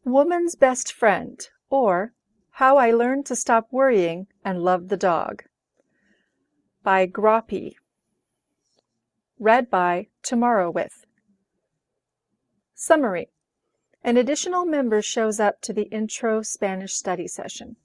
Woman's Best Friend, or How I Learned to Stop Worrying and Love the Dog, by Groppy. Read by Tomorrow With. Summary. An additional member shows up to the intro Spanish study session.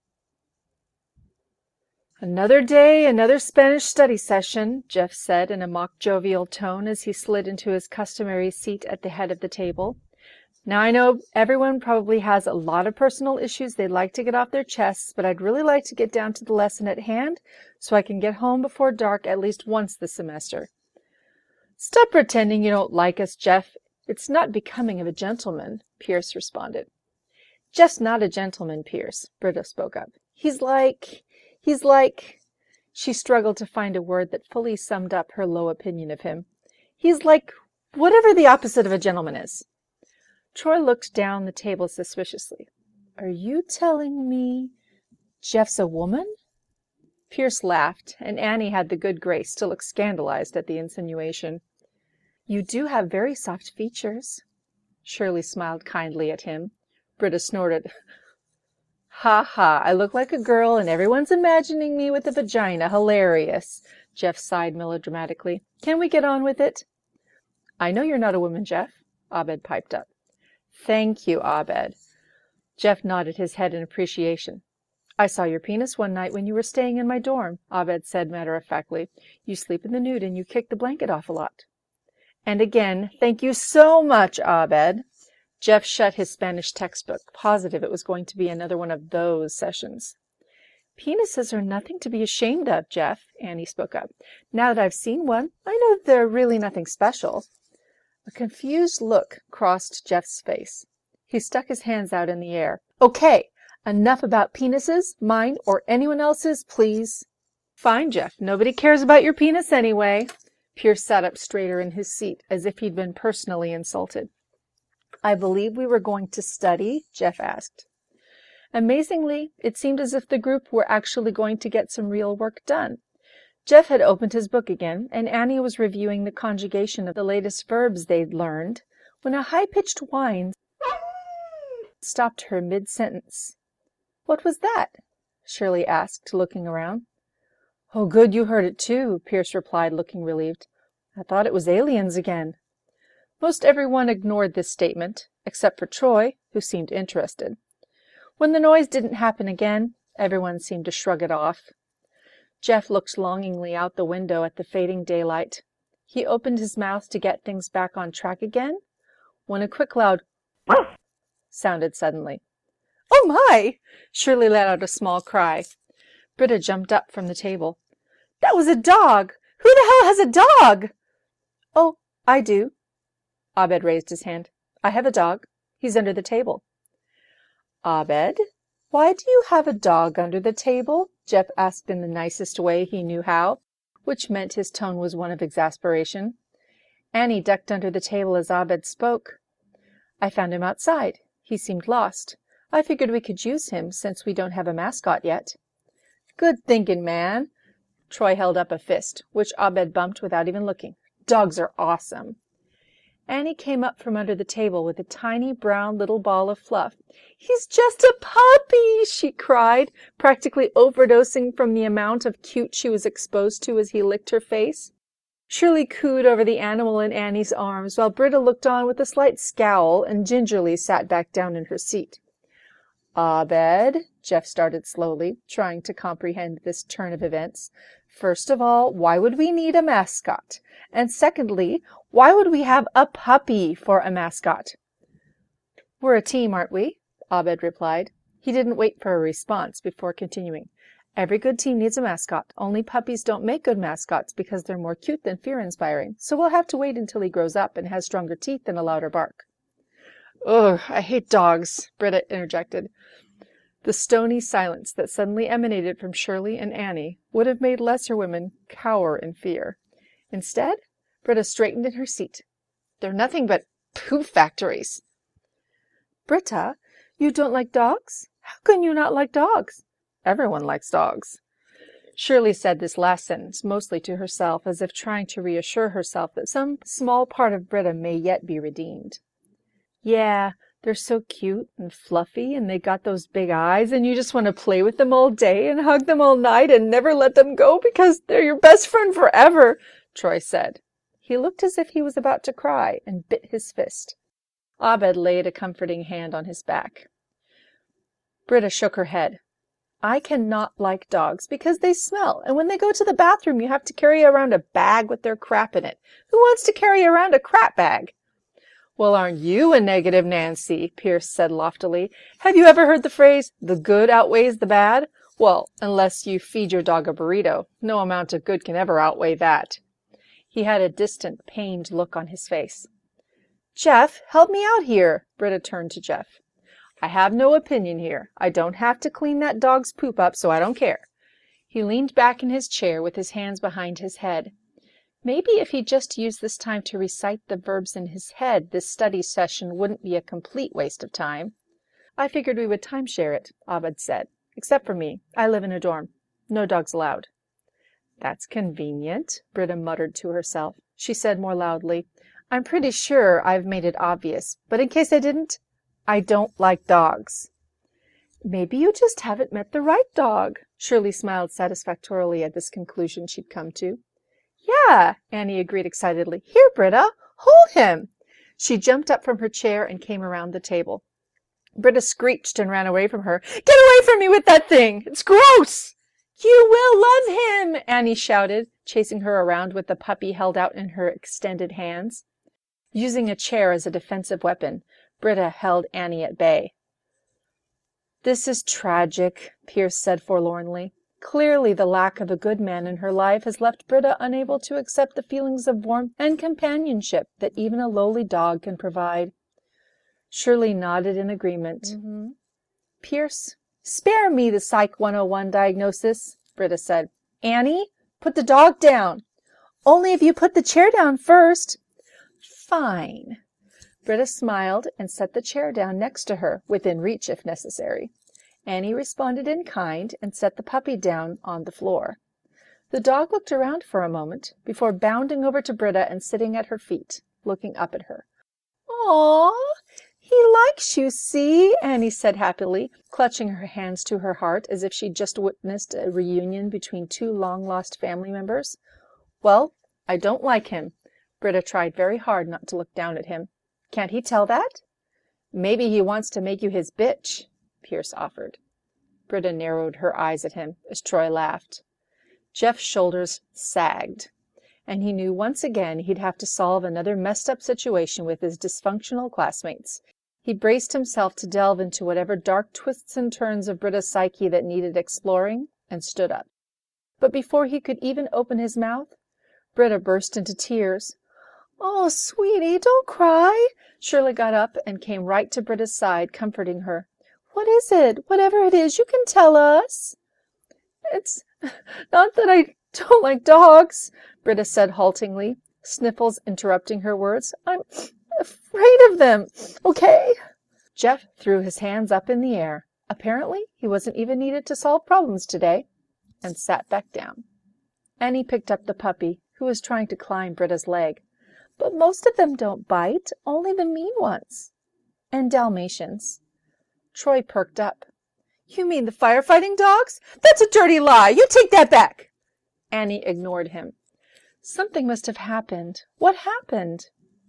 "Another day, another Spanish study session," Jeff said in a mock jovial tone as he slid into his customary seat at the head of the table. "Now I know everyone probably has a lot of personal issues they'd like to get off their chests, but I'd really like to get down to the lesson at hand so I can get home before dark at least once this semester." "Stop pretending you don't like us, Jeff. It's not becoming of a gentleman," Pierce responded. "Jeff's not a gentleman, Pierce," Britta spoke up. He's like... She struggled to find a word that fully summed up her low opinion of him. "He's like whatever the opposite of a gentleman is." Troy looked down the table suspiciously. "Are you telling me Jeff's a woman?" Pierce laughed, and Annie had the good grace to look scandalized at the insinuation. "You do have very soft features." Shirley smiled kindly at him. Britta snorted. "Ha ha, I look like a girl and everyone's imagining me with a vagina. Hilarious." Jeff sighed melodramatically. "Can we get on with it?" "I know you're not a woman, Jeff," Abed piped up. "Thank you, Abed." Jeff nodded his head in appreciation. "I saw your penis one night when you were staying in my dorm," Abed said matter-of-factly. "You sleep in the nude and you kick the blanket off a lot." "And again, thank you so much, Abed." Jeff shut his Spanish textbook, positive it was going to be another one of those sessions. "Penises are nothing to be ashamed of, Jeff," Annie spoke up. "Now that I've seen one, I know they're really nothing special." A confused look crossed Jeff's face. He stuck his hands out in the air. "Okay, enough about penises, mine or anyone else's, please." "Fine, Jeff. Nobody cares about your penis anyway." Pierce sat up straighter in his seat, as if he'd been personally insulted. "I believe we were going to study?" Jeff asked. Amazingly, it seemed as if the group were actually going to get some real work done. Jeff had opened his book again, and Annie was reviewing the conjugation of the latest verbs they'd learned, when a high-pitched whine stopped her mid-sentence. "What was that?" Shirley asked, looking around. "Oh, good, you heard it too," Pierce replied, looking relieved. "I thought it was aliens again." Most everyone ignored this statement, except for Troy, who seemed interested. When the noise didn't happen again, everyone seemed to shrug it off. Jeff looked longingly out the window at the fading daylight. He opened his mouth to get things back on track again, when a quick, loud "Woof" sounded suddenly. "Oh, my!" Shirley let out a small cry. Britta jumped up from the table. "That was a dog! Who the hell has a dog?" "Oh, I do." Abed raised his hand. "I have a dog. He's under the table." "Abed, why do you have a dog under the table?" Jeff asked in the nicest way he knew how, which meant his tone was one of exasperation. Annie ducked under the table as Abed spoke. "I found him outside. He seemed lost. I figured we could use him since we don't have a mascot yet." "Good thinking, man." Troy held up a fist, which Abed bumped without even looking. "Dogs are awesome." Annie came up from under the table with a tiny brown little ball of fluff. "He's just a puppy!" she cried, practically overdosing from the amount of cute she was exposed to as he licked her face. Shirley cooed over the animal in Annie's arms, while Britta looked on with a slight scowl and gingerly sat back down in her seat. "Abed," Jeff started slowly, trying to comprehend this turn of events. "First of all, why would we need a mascot? And secondly, why would we have a puppy for a mascot?" "We're a team, aren't we?" Abed replied. He didn't wait for a response before continuing. "Every good team needs a mascot. Only puppies don't make good mascots because they're more cute than fear-inspiring. So we'll have to wait until he grows up and has stronger teeth and a louder bark." "Ugh, I hate dogs," Britta interjected. The stony silence that suddenly emanated from Shirley and Annie would have made lesser women cower in fear. Instead, Britta straightened in her seat. "They're nothing but poop factories." "Britta, you don't like dogs? How can you not like dogs?" "Everyone likes dogs." Shirley said this last sentence mostly to herself, as if trying to reassure herself that some small part of Britta may yet be redeemed. "Yeah, They're so cute and fluffy, and they got those big eyes, and you just want to play with them all day and hug them all night and never let them go because they're your best friend forever, Troy said. He looked as if he was about to cry and bit his fist. Abed laid a comforting hand on his back. Britta shook her head. I cannot like dogs because they smell, and when they go to the bathroom you have to carry around a bag with their crap in it. Who wants to carry around a crap bag? Well, aren't you a negative Nancy? Pierce said loftily. Have you ever heard the phrase, the good outweighs the bad? Well, unless you feed your dog a burrito, no amount of good can ever outweigh that. He had a distant, pained look on his face. Jeff, help me out here. Britta turned to Jeff. I have no opinion here. I don't have to clean that dog's poop up, so I don't care. He leaned back in his chair with his hands behind his head. Maybe if he just used this time to recite the verbs in his head, this study session wouldn't be a complete waste of time. I figured we would timeshare it, Abed said. Except for me. I live in a dorm. No dogs allowed. That's convenient, Britta muttered to herself. She said more loudly, I'm pretty sure I've made it obvious, but in case I didn't, I don't like dogs. Maybe you just haven't met the right dog. Shirley smiled satisfactorily at this conclusion she'd come to. Yeah, Annie agreed excitedly. Here, Britta, hold him. She jumped up from her chair and came around the table. Britta screeched and ran away from her. Get away from me with that thing! It's gross! You will love him, Annie shouted, chasing her around with the puppy held out in her extended hands. Using a chair as a defensive weapon, Britta held Annie at bay. This is tragic, Pierce said forlornly. Clearly the lack of a good man in her life has left Britta unable to accept the feelings of warmth and companionship that even a lowly dog can provide. Shirley nodded in agreement. Pierce, spare me the Psych 101 diagnosis, Britta said. Annie, put the dog down. Only if you put the chair down first. Fine. Britta smiled and set the chair down next to her, within reach if necessary. Annie responded in kind and set the puppy down on the floor. The dog looked around for a moment before bounding over to Britta and sitting at her feet, looking up at her. Aw, he likes you, see? Annie said happily, clutching her hands to her heart as if she'd just witnessed a reunion between two long-lost family members. Well, I don't like him. Britta tried very hard not to look down at him. Can't he tell that? Maybe he wants to make you his bitch, Pierce offered. Britta narrowed her eyes at him as Troy laughed. Jeff's shoulders sagged, and he knew once again he'd have to solve another messed-up situation with his dysfunctional classmates. He braced himself to delve into whatever dark twists and turns of Britta's psyche that needed exploring, and stood up. But before he could even open his mouth, Britta burst into tears. Oh, sweetie, don't cry. Shirley got up and came right to Britta's side, comforting her. What is it? Whatever it is, you can tell us. It's not that I don't like dogs, Britta said haltingly, sniffles interrupting her words. I'm afraid of them, okay? Jeff threw his hands up in the air. Apparently, he wasn't even needed to solve problems today, and sat back down. Annie picked up the puppy, who was trying to climb Britta's leg. But most of them don't bite, only the mean ones. And Dalmatians. Troy perked up. You mean the firefighting dogs? That's a dirty lie. You take that back. Annie ignored him. Something must have happened. What happened?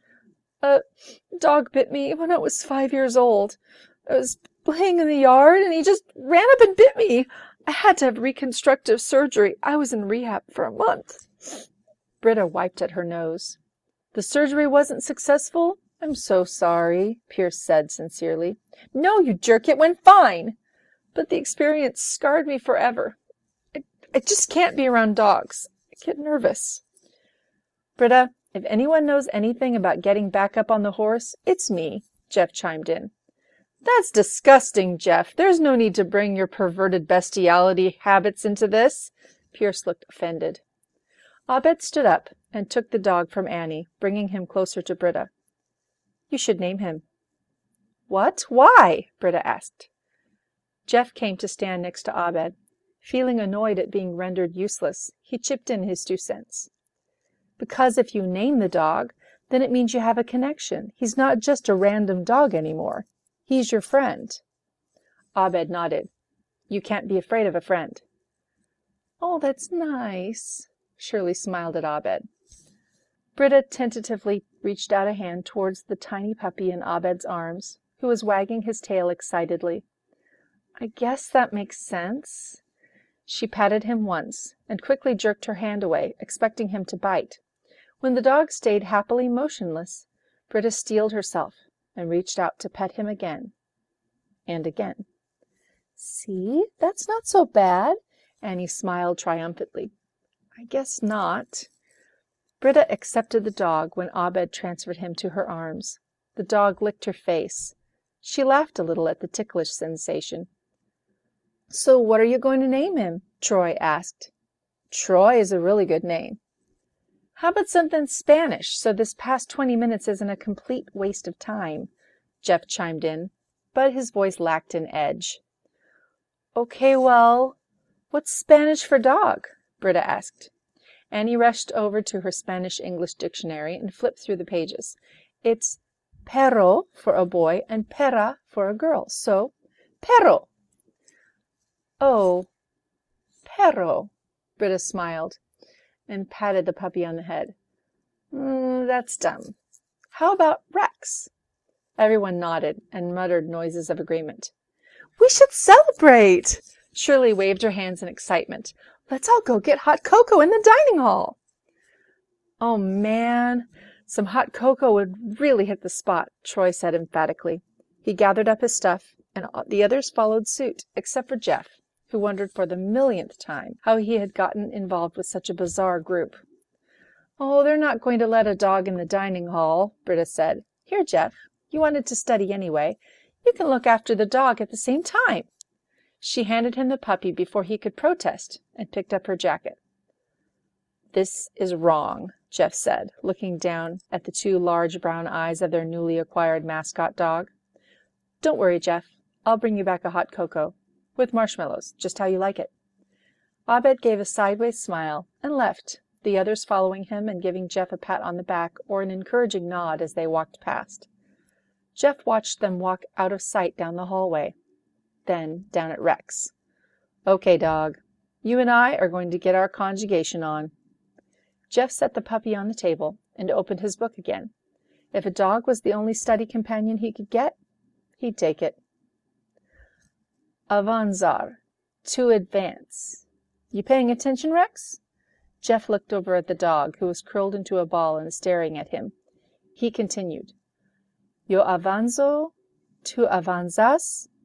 A dog bit me when I was 5 years old. I was playing in the yard and he just ran up and bit me. I had to have reconstructive surgery. I was in rehab for a month. Britta wiped at her nose. The surgery wasn't successful? I'm so sorry, Pierce said sincerely. No, you jerk, it went fine. But the experience scarred me forever. I just can't be around dogs. I get nervous. Britta, if anyone knows anything about getting back up on the horse, it's me, Jeff chimed in. That's disgusting, Jeff. There's no need to bring your perverted bestiality habits into this. Pierce looked offended. Abed stood up and took the dog from Annie, bringing him closer to Britta. You should name him. What? Why? Britta asked. Jeff came to stand next to Abed. Feeling annoyed at being rendered useless, he chipped in his 2 cents. Because if you name the dog, then it means you have a connection. He's not just a random dog anymore. He's your friend. Abed nodded. You can't be afraid of a friend. Oh, that's nice. Shirley smiled at Abed. Britta tentatively reached out a hand towards the tiny puppy in Abed's arms, who was wagging his tail excitedly. I guess that makes sense. She patted him once and quickly jerked her hand away, expecting him to bite. When the dog stayed happily motionless, Britta steeled herself and reached out to pet him again and again. See, that's not so bad, Annie smiled triumphantly. I guess not. Britta accepted the dog when Abed transferred him to her arms. The dog licked her face. She laughed a little at the ticklish sensation. So what are you going to name him? Troy asked. Troy is a really good name. How about something Spanish, so this past 20 minutes isn't a complete waste of time? Jeff chimed in, but his voice lacked an edge. Okay, well, what's Spanish for dog? Britta asked. Annie rushed over to her Spanish-English dictionary and flipped through the pages. It's perro for a boy and perra for a girl, so perro. Oh, perro, Britta smiled and patted the puppy on the head. That's dumb. How about Rex? Everyone nodded and muttered noises of agreement. We should celebrate! Shirley waved her hands in excitement. Let's all go get hot cocoa in the dining hall. Oh, man, some hot cocoa would really hit the spot, Troy said emphatically. He gathered up his stuff, and the others followed suit, except for Jeff, who wondered for the millionth time how he had gotten involved with such a bizarre group. Oh, they're not going to let a dog in the dining hall, Britta said. Here, Jeff, you wanted to study anyway. You can look after the dog at the same time. She handed him the puppy before he could protest and picked up her jacket. This is wrong, Jeff said, looking down at the two large brown eyes of their newly acquired mascot dog. Don't worry, Jeff. I'll bring you back a hot cocoa, with marshmallows, just how you like it. Abed gave a sideways smile and left, the others following him and giving Jeff a pat on the back or an encouraging nod as they walked past. Jeff watched them walk out of sight down the hallway, then down at Rex. Okay, dog, you and I are going to get our conjugation on. Jeff set the puppy on the table and opened his book again. If a dog was the only study companion he could get, he'd take it. Avanzar, to advance. You paying attention, Rex? Jeff looked over at the dog, who was curled into a ball and staring at him. He continued. Yo avanzo, tu avanzas,